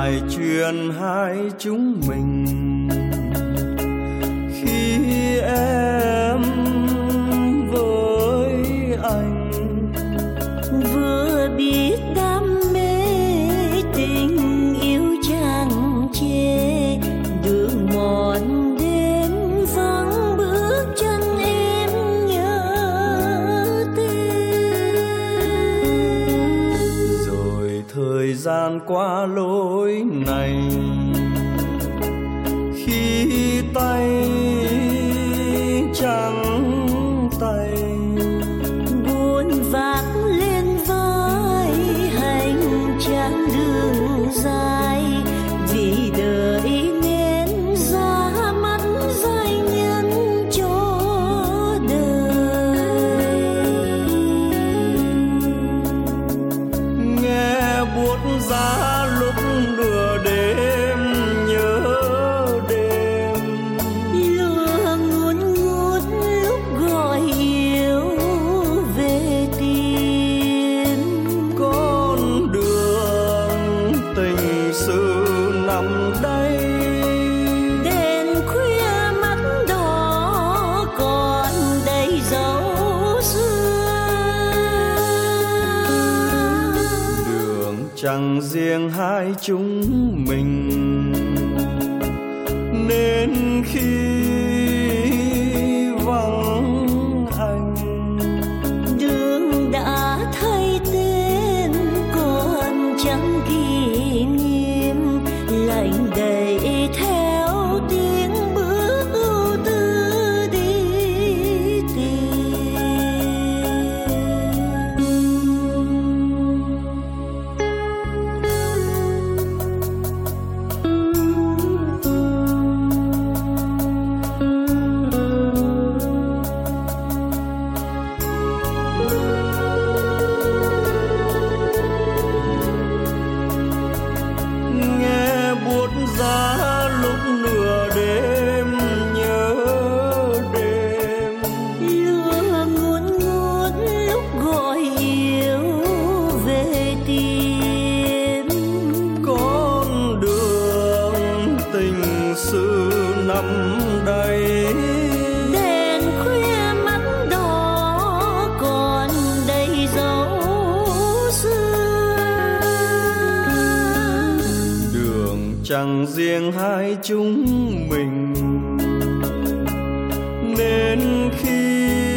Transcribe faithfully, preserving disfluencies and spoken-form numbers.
lại chuyện hai chúng mình khi em với anh vừa biết đam mê tình yêu chẳng chê, đường mòn đêm vắng bước chân em nhớ tên. Rồi thời gian qua lối này, khi tay trắng tay buồn vác lên vai hành trang đường dài, vì đời nên ra mắt giai nhân cho đời. nghe buốt giá lúc nửa đêm nhớ đêm, Lửa ngùn ngút lúc gọi yêu về tìm, con đường tình sự nằm đây. đèn khuya mắt đỏ còn đầy dấu xưa. Đường chẳng riêng hai chúng mình, nên khi vắng anh, Đường đã thay tên còn chẳng kỷ niệm, lạnh đầy theo tiếng bước ưu tư đi nghe buốt giá lúc nửa đêm nhớ đêm, Lửa ngùn ngút lúc gọi yêu về tìm, con đường tình sự nằm đây. đèn khuya mắt đỏ còn đầy dấu xưa. Đường chẳng riêng hai chúng mình, nên khi